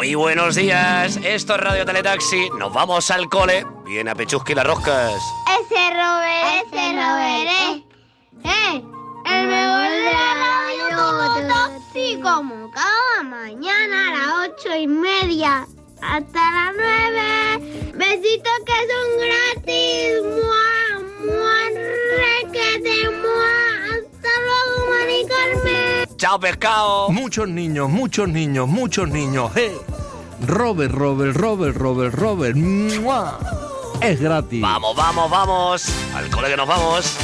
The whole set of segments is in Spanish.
Muy buenos días, esto es Radio Teletaxi, nos vamos al cole. Viene a Pechusqui las roscas. Ese Robert, el mejor de la radio, Totoxi, como cada mañana a las 8:30 hasta las 9. Besitos que son gratis. ¡Mua, mua, requete, mua! ¡Hasta luego, Mari Carmen! ¡Chao, pescado! Muchos niños. Robert. ¡Mua! Es gratis. Vamos. Al cole que nos vamos.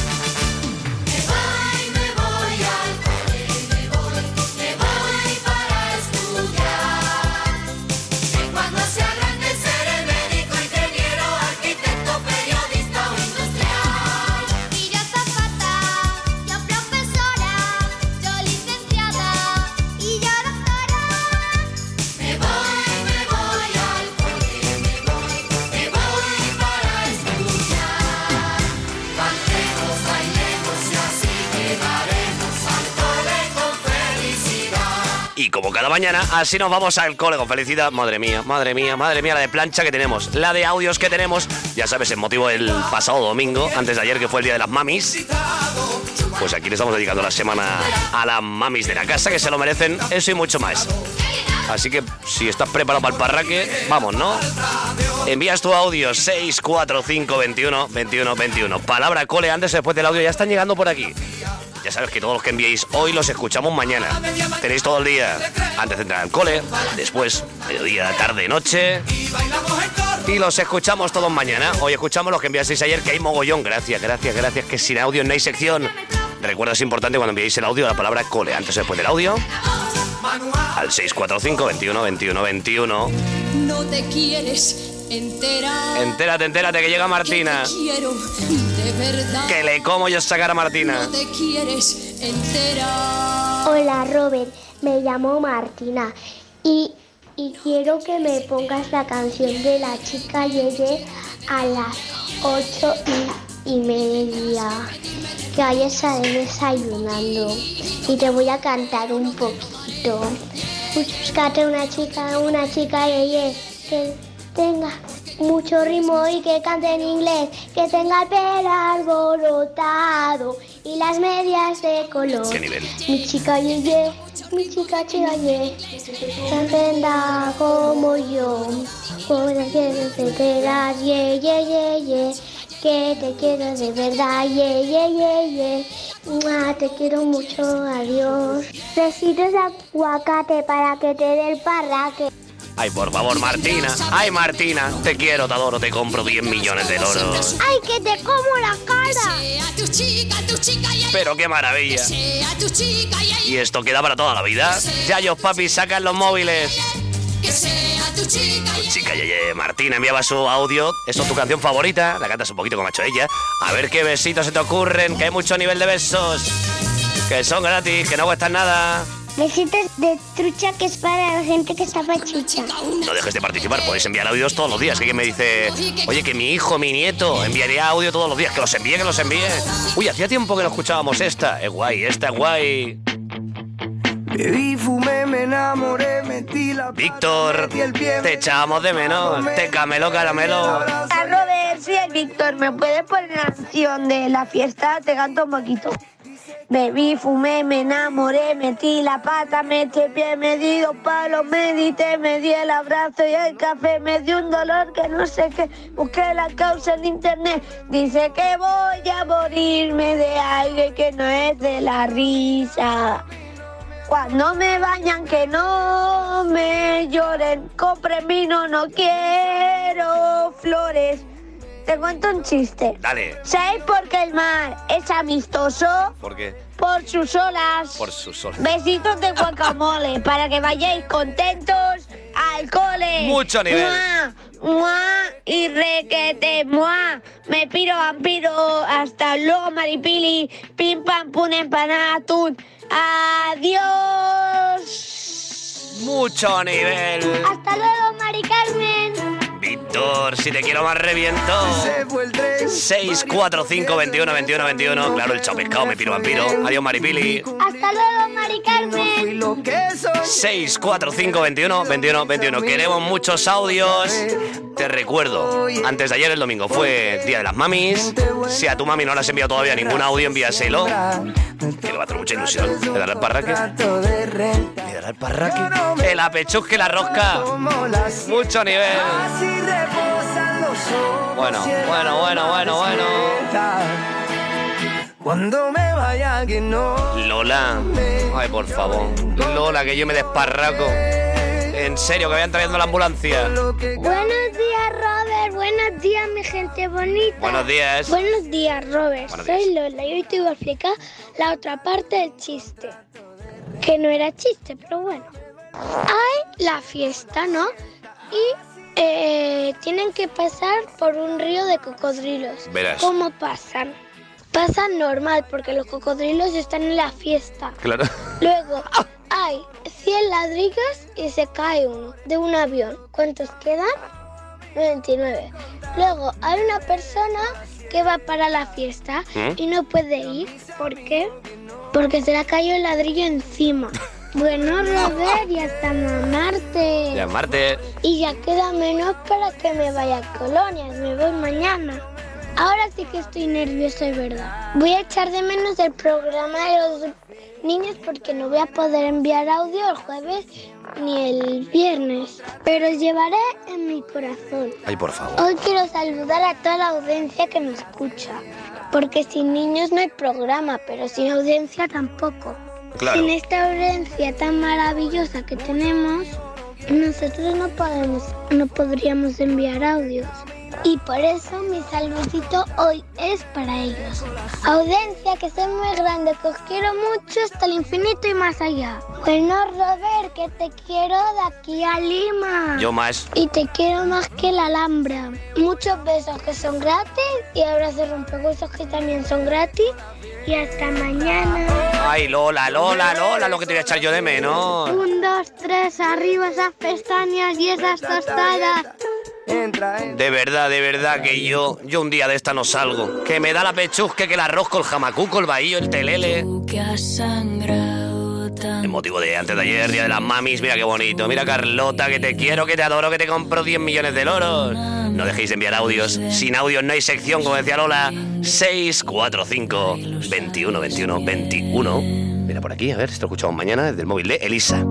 Y como cada mañana, así nos vamos al cole con felicidad. Madre mía, la de plancha que tenemos, la de audios que tenemos. Ya sabes, en motivo del pasado domingo, antes de ayer, que fue el día de las mamis. Pues aquí le estamos dedicando la semana a las mamis de la casa, que se lo merecen, eso y mucho más. Así que, si estás preparado para el parraque, vamos, ¿no? Envías tu audio, 645 21 21 21. Palabra cole antes o después del audio, ya están llegando por aquí. Ya sabes que todos los que enviéis hoy los escuchamos mañana. Tenéis todo el día antes de entrar al cole, después, mediodía, tarde, noche. Y los escuchamos todos mañana. Hoy escuchamos los que enviasteis ayer, que hay mogollón. Gracias, que sin audio no hay sección. Recuerda, es importante cuando enviéis el audio la palabra cole antes o después del audio. Al 645 21 21 21. No te quieres enterar. Entérate que llega Martina. Que te quiero de verdad. Que le como yo sacar a Martina. No te quieres enterar. Hola, Robert, me llamo Martina y quiero que me pongas la canción de la chica Yeye a las 8:30, que ayer estaré desayunando y te voy a cantar un poquito. Búscate una chica Yeye que tenga mucho ritmo y que cante en inglés, que tenga el pelo alborotado y las medias de color. ¿Qué nivel? Mi chica Yeye, mi chica Yeye, tan linda como yo. Ahora quiero enterar, Yeye, que te quiero de verdad, Yeye. Te quiero mucho, adiós. Besitos de aguacate para que te dé el parraque. Ay, por favor, Martina. Ay, Martina, te quiero, te adoro, te compro 10 millones de loros. ¡Ay, que te como la cara! Pero qué maravilla. Y esto queda para toda la vida. Yayos, papi, sacan los móviles. Tu chica Yeye. Martina enviaba su audio. Esto es tu canción favorita. La cantas un poquito como ha hecho ella. A ver qué besitos se te ocurren, que hay mucho nivel de besos, que son gratis, que no cuestan nada. Besitos de trucha, que es para la gente que está pachucha. No dejes de participar, podéis enviar audios todos los días. Que alguien me dice, oye, que mi hijo, mi nieto, enviaría audio todos los días. Que los envíe. Uy, hacía tiempo que no escuchábamos esta. Es guay, esta es guay. Bebí, fumé, me enamoré, metí la... Víctor, te echamos de menos. Te camelo, caramelo. Hola, Robert, soy el Víctor. ¿Me puedes poner la canción de la fiesta? Te canto un poquito. Bebí, fumé, me enamoré, metí la pata, me eché pie, me di 2 palos, medité, me di el abrazo y el café, me dio un dolor que no sé qué, busqué la causa en internet, dice que voy a morirme de algo que no es de la risa. Cuando me bañan que no me lloren, compren vino, no quiero flores. Te cuento un chiste. Dale. ¿Sabéis por qué el mar es amistoso? ¿Por qué? Por sus olas. Por sus olas. Besitos de guacamole para que vayáis contentos al cole. Mucho nivel. ¡Mua! ¡Mua! Y requete, ¡mua! Me piro, vampiro. Hasta luego, Maripili. Pim, pam, pum, empanada, atún. ¡Adiós! Mucho nivel. Hasta luego, Mari Carmen. Víctor. Víctor, si te quiero más reviento. 645 21 21 21. Claro, el chao pescado, me piro vampiro. Adiós, Maripili. Hasta luego, Mari Carmen. 645 21 21 21. Queremos muchos audios. Te recuerdo, antes de ayer, el domingo, fue Día de las Mamis. Si a tu mami no le has enviado todavía ningún audio, envíaselo. Que le va a hacer mucha ilusión. Le dará el parraque. Le dará el parraque. El apechusque, la rosca. Mucho nivel. Bueno. Cuando me vaya que no. Lola. Ay, por favor. Lola, que yo me desparraco. En serio, que vayan trayendo la ambulancia. Buenos días, Robert. Buenos días, mi gente bonita. Buenos días. Buenos días, Robert. Buenos días. Soy Lola y hoy te voy a explicar la otra parte del chiste. Que no era chiste, pero bueno. Hay la fiesta, ¿no? Y tienen que pasar por un río de cocodrilos. Verás. ¿Cómo pasan? Pasan normal, porque los cocodrilos están en la fiesta. Claro. Luego hay 100 ladrillos y se cae uno de un avión. ¿Cuántos quedan? 99. Luego hay una persona que va para la fiesta y no puede ir. ¿Por qué? Porque se le ha caído el ladrillo encima. Bueno, Robert, ya estamos en Marte. Ya es martes. Y ya queda menos para que me vaya a Colonias. Me voy mañana. Ahora sí que estoy nerviosa, es verdad. Voy a echar de menos el programa de los niños porque no voy a poder enviar audio el jueves ni el viernes. Pero os llevaré en mi corazón. Ay, por favor. Hoy quiero saludar a toda la audiencia que me escucha. Porque sin niños no hay programa, pero sin audiencia tampoco. Claro. Sin esta audiencia tan maravillosa que tenemos, nosotros no podríamos enviar audios. Y por eso mi saludito hoy es para ellos. Audiencia, que soy muy grande, que os quiero mucho hasta el infinito y más allá. Bueno, Robert, que te quiero de aquí a Lima. Yo más. Y te quiero más que la Alhambra. Muchos besos que son gratis y abrazos rompehuesos que también son gratis. Y hasta mañana. Ay, Lola, lo que te voy a echar yo de menos. 1, 2, 3, arriba esas pestañas y esas tostadas. De verdad que yo un día de esta no salgo. Que me da la pechusque, que el arroz con el jamacuco, el bahillo, el telele. El motivo de antes de ayer, Día de las Mamis, mira qué bonito. Mira, Carlota, que te quiero, que te adoro, que te compro 10 millones de loros. No dejéis de enviar audios. Sin audios no hay sección, como decía Lola. 645 21 21 21. Mira por aquí, a ver, esto lo escuchamos mañana desde el móvil de Elisa.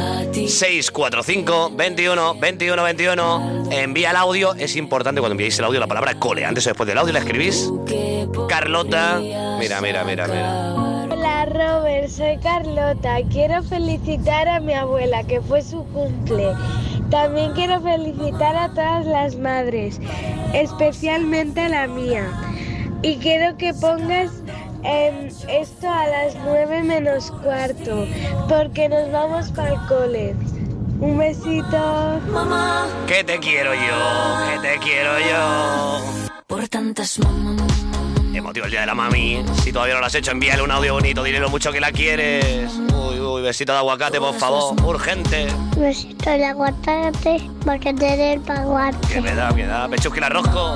645 21 21 21. Envía el audio. Es importante cuando enviáis el audio la palabra cole. Antes o después del audio la escribís. Carlota. Mira. Hola, Robert, soy Carlota. Quiero felicitar a mi abuela, que fue su cumple. También quiero felicitar a todas las madres, especialmente a la mía. Y quiero que pongas esto a las 9 menos cuarto, porque nos vamos para el cole. Un besito. Mamá, Que te quiero yo. por tantas mamás. Emotivo el Día de la Mami. Si todavía no lo has hecho, envíale un audio bonito. Dile lo mucho que la quieres. Uy, besito de aguacate, por favor. Urgente. Besito de aguacate, porque te el paguate. Que me da. Pechusque la rosco.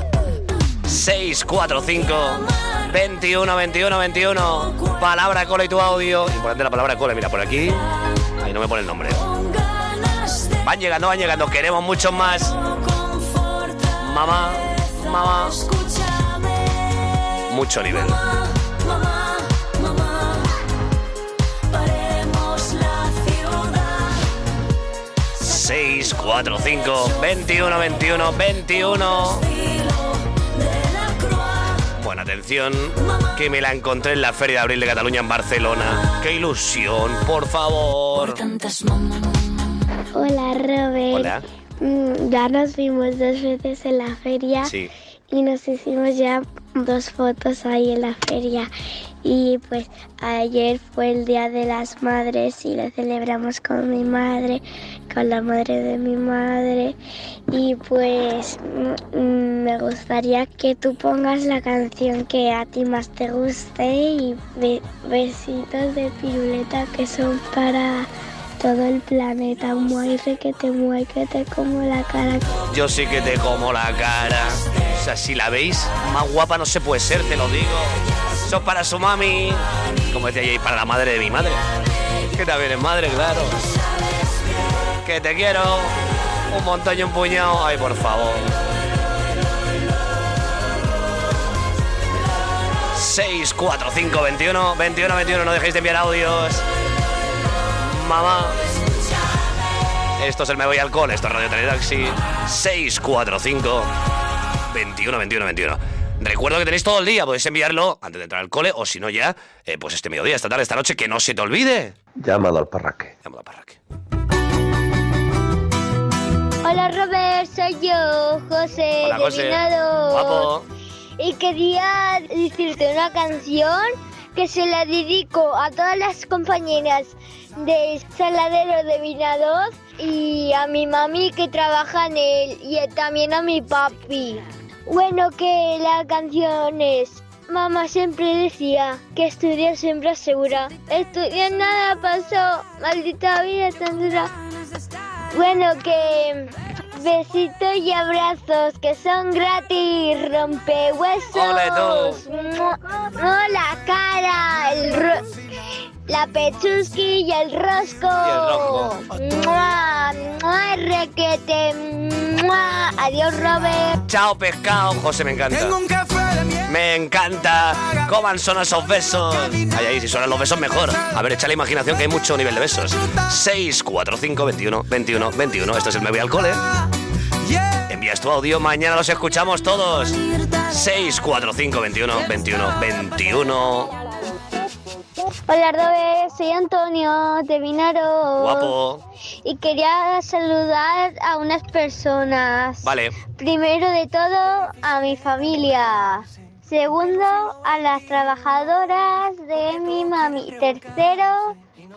645 21 21 21. Palabra cole y tu audio. Importante la palabra cole. Mira, por aquí. Ahí no me pone el nombre. Van llegando. Queremos muchos más. Mamá. Mucho nivel. Mamá, paremos la ciudad. 645 21 21 21. Buena atención, que me la encontré en la Feria de Abril de Cataluña en Barcelona. ¡Qué ilusión, por favor! Hola, Robert. Hola. Ya nos vimos 2 veces en la feria. Sí. Y nos hicimos ya 2 fotos ahí en la feria. Y pues ayer fue el Día de las Madres y lo celebramos con mi madre, con la madre de mi madre. Y pues me gustaría que tú pongas la canción que a ti más te guste y besitos de piruleta que son para todo el planeta. Muay, requete, muay, que te como la cara. Yo sí que te como la cara. O sea, si la veis, más guapa no se puede ser, te lo digo. Eso es para su mami. Como decía ella, para la madre de mi madre. Que también es madre, claro. Que te quiero. Un montón y un puñado. Ay, por favor. 6, 4, 5, 21, 21, 21. No dejéis de enviar audios. Mamá. Esto es el Me Voy al Cole. Esto es Radio Teletaxi. 6, 4, 5, 21, 21, 21. Recuerdo que tenéis todo el día. Podéis enviarlo antes de entrar al cole. O si no ya, pues este mediodía, esta tarde, esta noche. Que no se te olvide. Llámalo al parraque. Llámalo al parraque. Hola Robert, soy yo, José. Hola, de José. Vinados. Guapo. Y quería decirte una canción que se la dedico a todas las compañeras de Saladero de Vinados y a mi mami que trabaja en él y también a mi papi. Bueno, que la canción es: mamá siempre decía que estudiar siempre asegura. Estudiar nada pasó, maldita vida tan dura. Bueno, que besitos y abrazos que son gratis, rompehuesos. ¡Ole, tú! No, la cara, la pechuski y el rosco. Y el rojo. ¡Mua! ¡Mua, requete! ¡Mua! Adiós, Robert. Chao, pescado. José, me encanta. Me encanta. Coman son esos besos. Ay, si suenan los besos, mejor. A ver, echa la imaginación que hay mucho nivel de besos. 6, 4, 5, 21, 21, 21. Esto es el Me Voy al Cole. Envías tu audio, mañana los escuchamos todos. 6, 4, 5, 21, 21, 21. Hola, Robert. Soy Antonio de Vinaros. Guapo. Y quería saludar a unas personas. Vale. Primero de todo, a mi familia. Segundo, a las trabajadoras de mi mami. Tercero,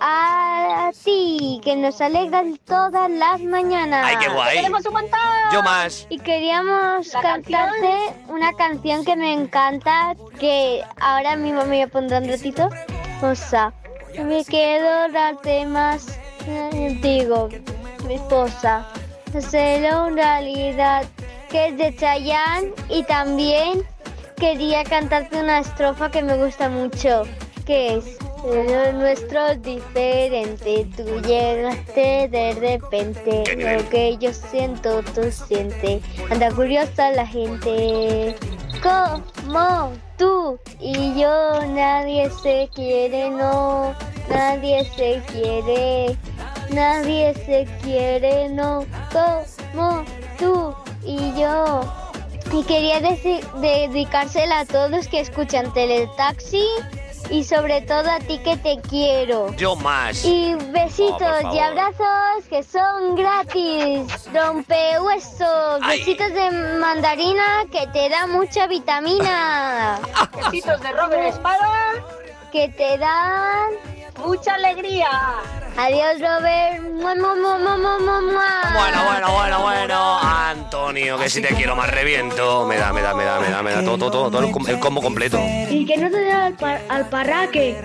a ti, que nos alegran todas las mañanas. ¡Ay, qué guay! ¡Queremos un montón! Yo más. Y queríamos cantarte una canción que me encanta, que ahora mi mami me pondrá un ratito. O sea, me quedo darte más contigo, mi esposa. Hacerlo en realidad, que es de Chayanne. Y también quería cantarte una estrofa que me gusta mucho, que es: lo nuestro es diferente, tú llegaste de repente, lo que yo siento, tú sientes, anda curiosa la gente, como tú y yo, nadie se quiere, no, nadie se quiere, nadie se quiere, no, como tú y yo. Y quería dedicársela a todos que escuchan Teletaxi y sobre todo a ti que te quiero. Yo más. Y besitos por favor. y abrazos que son gratis. Rompehuesos. Ay. Besitos de mandarina que te da mucha vitamina. Besitos de Robert Espada, Que te dan mucha alegría. adiós, Robert. Mua, mua, mua, mua, mua, mua, mua. Bueno. Antonio, que si te quiero más reviento. Me da todo el combo completo. Y que no te dé al parraque.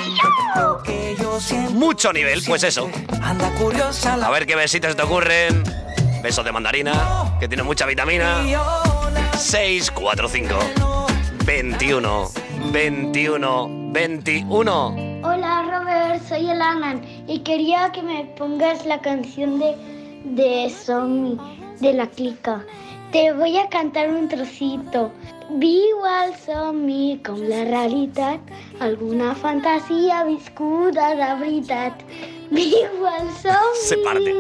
Mucho nivel, pues eso. A ver qué besitos te ocurren. Besos de mandarina, que tiene mucha vitamina. 6, 4, 5, 21, 21, 21. Hola, Robert, soy el Alan y quería que me pongas la canción de Zombie, de La Clica. Te voy a cantar un trocito. Viu al somni com la realitat, alguna fantasia viscuda de veritat. Viu al somni. Se parte.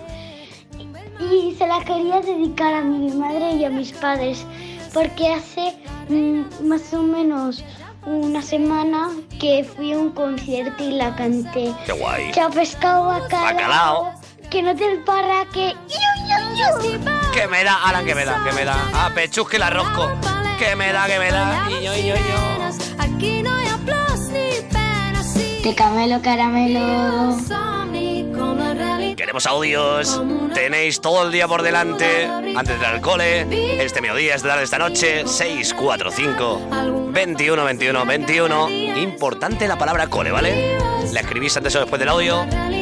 Y se la quería dedicar a mi madre y a mis padres, porque hace más o menos una semana que fui a un concierto y la canté. Qué guay. Chao, pescado, bacalao. Bacalao. Que no te el parraque. Que me da, Alan, que me da. A pechusque la rosco. Que me da. Y yo. Aquí no hay aplausos ni penas. Te camelo, caramelo. Queremos audios. Tenéis todo el día por delante. Antes de entrar al cole. Este mediodía, esta tarde, esta noche. 6, 4, 5, 21, 21, 21. Importante la palabra cole, ¿vale? La escribís antes o después del audio.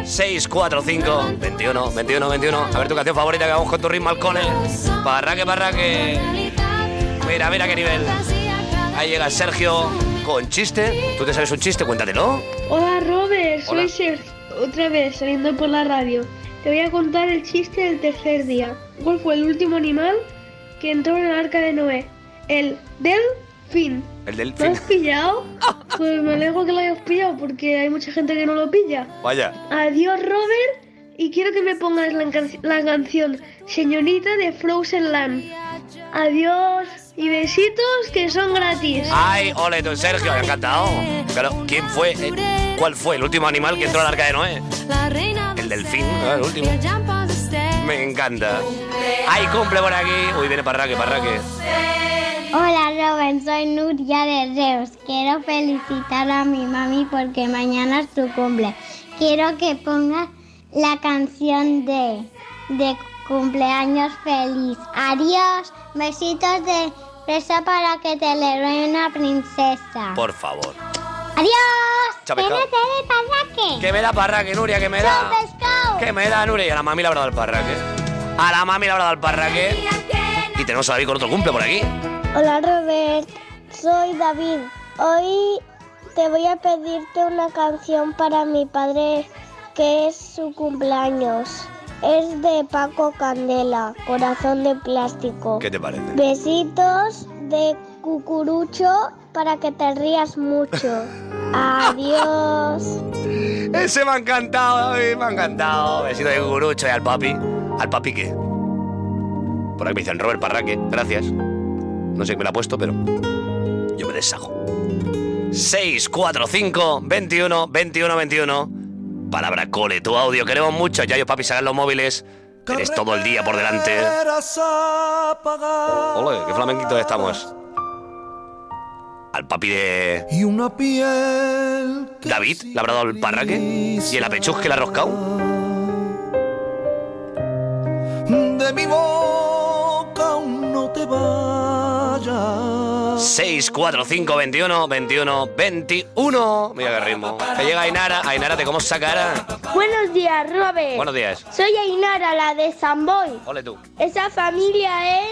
645 21 21 21. A ver tu canción favorita que vamos con tu ritmo al cole. Parraque. Mira qué nivel. Ahí llega Sergio con chiste. ¿Tú te sabes un chiste? Cuéntatelo. Hola Robert, Hola. soy Sergio, otra vez saliendo por la radio. Te voy a contar el chiste del tercer día. ¿Cuál fue el último animal que entró en el arca de Noé? El delfín. El ¿Lo delfín. has pillado? Pues me alegro que lo hayas pillado porque hay mucha gente que no lo pilla. Vaya. Adiós Robert, y quiero que me pongas la canción Señorita de Frozen Land. Adiós y besitos que son gratis. Ay, ole, tú, Sergio, me ha encantado. Claro, ¿quién fue? ¿Cuál fue el último animal que entró al arca de Noé? El delfín, el último. Me encanta. Ay, cumple por aquí. Uy, viene Parraque. Hola Robert, soy Nuria de Reus. Quiero felicitar a mi mami porque mañana es tu cumple. Quiero que pongas la canción de cumpleaños feliz. Adiós, besitos de fresa para que te le ruegue una princesa. Por favor. Adiós. Chao, ¿Qué me pescado. da de Parraque? ¿Qué me da Parraque, Nuria? ¿Qué me da? Chao, pescado. ¿Qué me da, Nuria? Y a la mami le habrá dado el Parraque. A la mami le habrá dado el Parraque. Y tenemos a David con otro cumple por aquí. Hola Robert, soy David. Hoy te voy a pedirte una canción para mi padre que es su cumpleaños. Es de Paco Candela, Corazón de Plástico. ¿Qué te parece? Besitos de cucurucho para que te rías mucho. Adiós. Ese me ha encantado, David, me ha encantado. Besito de cucurucho y al papi. ¿Al papi qué? Por aquí me dicen Robert Parraque, gracias. No sé qué me la ha puesto, pero yo me deshago. 645 21 21 21. Palabra cole, tu audio. Queremos mucho. Ya yo, papi, sacan los móviles. Tienes todo el día por delante. Ole, qué flamenquito estamos. Al papi de Y una piel que David, le habrá dado el Parraque. Y el apechuz que le ha roscado. de mi boca aún no te vayas. 645 21 21 21. Mira qué ritmo. Que llega Ainara. Ainara, ¿te cómo esa cara? Buenos días, Robert. Buenos días. Soy Ainara, la de Samboy. Ole tú. Esa familia.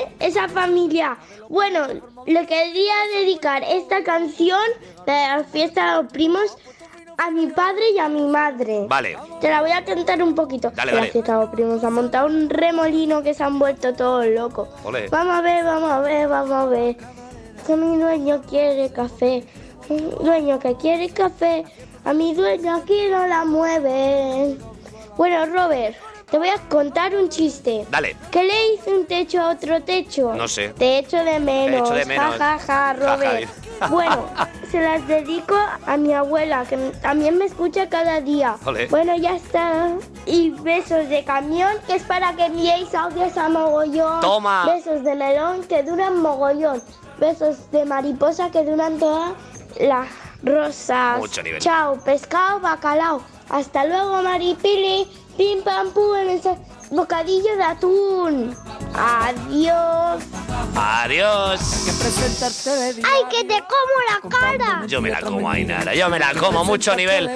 Bueno, le quería dedicar esta canción de la fiesta de los primos a mi padre y a mi madre. Vale. Te la voy a cantar un poquito. Dale, La dale. fiesta de los primos ha montado un remolino que se han vuelto todos locos. Ole. Vamos a ver. Que mi dueño quiere café. Un dueño que quiere café. A mi dueño aquí no la mueve. Bueno, Robert, te voy a contar un chiste. Dale. ¿Qué le hizo un techo a otro techo? No sé. Te echo de menos. Te echo de menos. Ja, ja, ja, Robert. Ja, ja. Bueno, se las dedico a mi abuela, que también me escucha cada día. Ole. Bueno, ya está. Y besos de camión, que es para que enviéis audios a mogollón. Toma. Besos de melón, que duran mogollón. Besos de mariposa, que duran todas las rosas. Mucho nivel. Chao, pescado, bacalao. Hasta luego, Maripili. Pim, pam, pum, en ese bocadillo de atún. Adiós. Adiós. ¡Ay, que te como la cara! Yo me la como, Ainara. Yo me la como. Mucho nivel.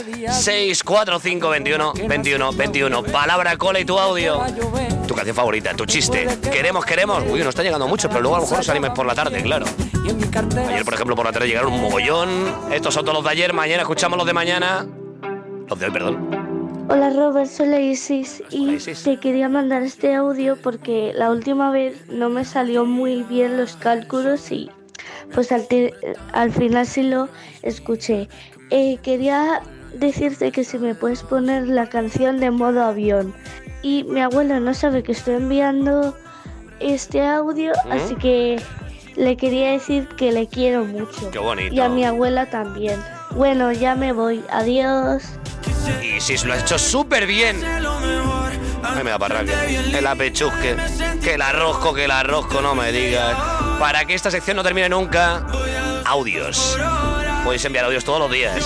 645 21 21 21. Palabra cole y tu audio. Tu canción favorita, tu chiste. Queremos. Uy, no están llegando muchos, pero luego a lo mejor nos animes por la tarde, claro. Ayer, por ejemplo, por la tarde llegaron un mogollón. Estos son todos los de ayer. Mañana escuchamos los de mañana. Los de hoy, perdón. Hola Robert, soy la Isis y Hola, Isis. te quería mandar este audio porque la última vez no me salió muy bien los cálculos y pues al final sí lo escuché. Quería decirte que si me puedes poner la canción de modo avión. Y mi abuelo no sabe que estoy enviando este audio, así que le quería decir que le quiero mucho. Qué bonito. Y a mi abuela también. Bueno, ya me voy. Adiós. Y si lo ha hecho súper bien. Ay, me da Parraque. El apechusque. Que el arrozco, no me digas. Para que esta sección no termine nunca, audios. Podéis enviar audios todos los días.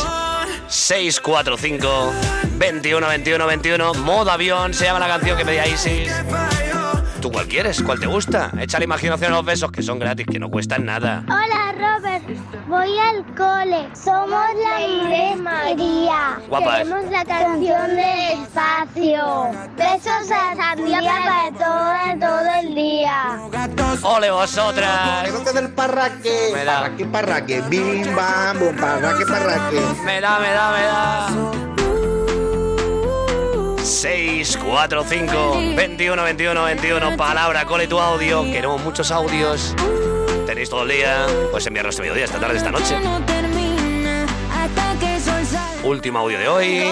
645 21 21 21. Modo avión se llama la canción que pedía Isis. ¿Tú cuál quieres? ¿Cuál te gusta? Echa la imaginación a los besos, que son gratis, que no cuestan nada. Hola Robert, voy al cole. Somos la María. Guapas. Queremos la canción del espacio. Besos a Sandía para todo el día. ¡Ole vosotras! Creo que del parraque. Me da. Parraque. Bim, bam, bum, parraque. Me da. 6, 4, 5, 21. Palabra, cole tu audio. Queremos muchos audios. Tenéis todo el día. Pues enviarnos este mediodía, esta tarde, esta noche. Último audio de hoy.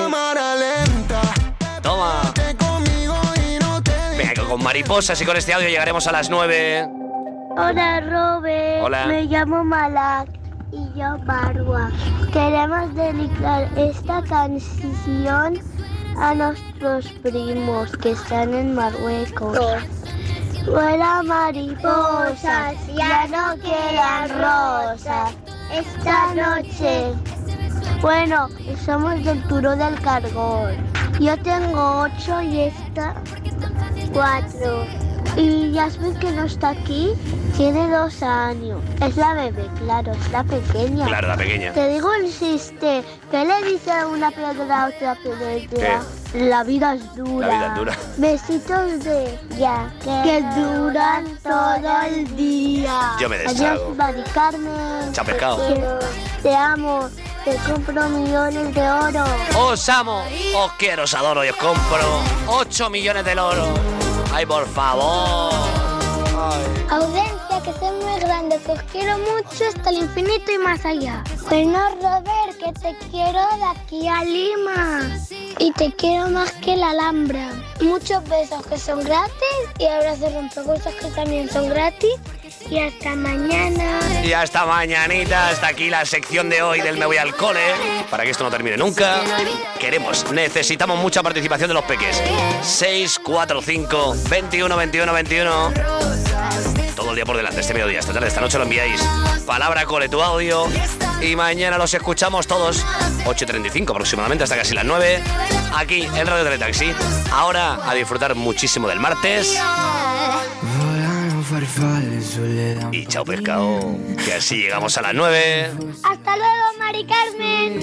Toma. Venga, con mariposas y con este audio llegaremos a las 9. Hola, Robert. Hola. Me llamo Malak y yo Barwa. Queremos dedicar esta canción a nuestros primos que están en Marruecos. Vuela mariposas, ya no quedan rosas. Esta noche, bueno, somos del Turó del Cargol. Yo tengo 8 y esta 4. Y Yasmin, que no está aquí, tiene 2 años. Es la bebé, claro, es la pequeña. Claro, la pequeña. Te digo el chiste. ¿Qué le dice una piedra a otra piedra? La vida es dura. La vida es dura. Besitos de ya, que duran todo el día. Yo me deshago. Adiós, Mari Carmen. Chao, pescado. Te amo. Te compro millones de oro. Os amo, os quiero, os adoro y os compro 8 millones de oro. ¡Ay, por favor! Ay. Audencia, que soy muy grande, que os quiero mucho hasta el infinito y más allá. Bueno, Robert, que te quiero de aquí a Lima. Y te quiero más que la Alhambra. Muchos besos que son gratis y abrazos rompecosas que también son gratis. Y hasta mañana. Y hasta mañanita, hasta aquí la sección de hoy del Me Voy al Cole. Para que esto no termine nunca. Necesitamos mucha participación de los peques. 6, 4, 5, 21. Todo el día por delante, este mediodía, esta tarde, esta noche lo enviáis. Palabra cole tu audio. Y mañana los escuchamos todos. 8:35 aproximadamente, hasta casi las 9. Aquí en Radio Teletaxi. Ahora a disfrutar muchísimo del martes. Y chao pescado, que así llegamos a las 9. Hasta luego, Mari Carmen.